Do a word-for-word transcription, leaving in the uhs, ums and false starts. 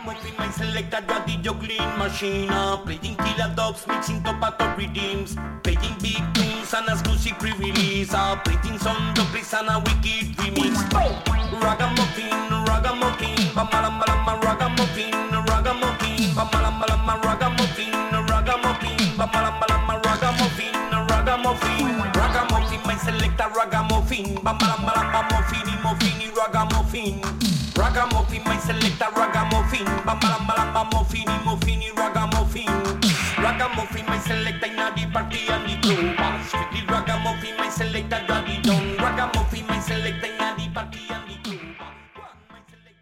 Ragamuffin, my selector, the juggling machine. Uh, playing killer dogs, mixing topato rhythms. Playing big tunes and exclusive pre-release. Uh, playing some dubplates and a wicked remix. Oh! Ragamuffin, Ragamuffin, Bamalambalama, Ragamuffin, Ragamuffin, Bamalambalama, Ragamuffin, Ragamuffin, Bamalambalama, Ragamuffin, Ragamuffin, Ragamuffin, my selector, Ragamuffin, Bamalambalama, Muffini, Muffini, Ragamuffin, Ragamuffin, my selector, Ragamuffin, Bamalambalama, Muffini, Muffini, Ragamuffin, Ragamuffin, my selector, in the party and the crew.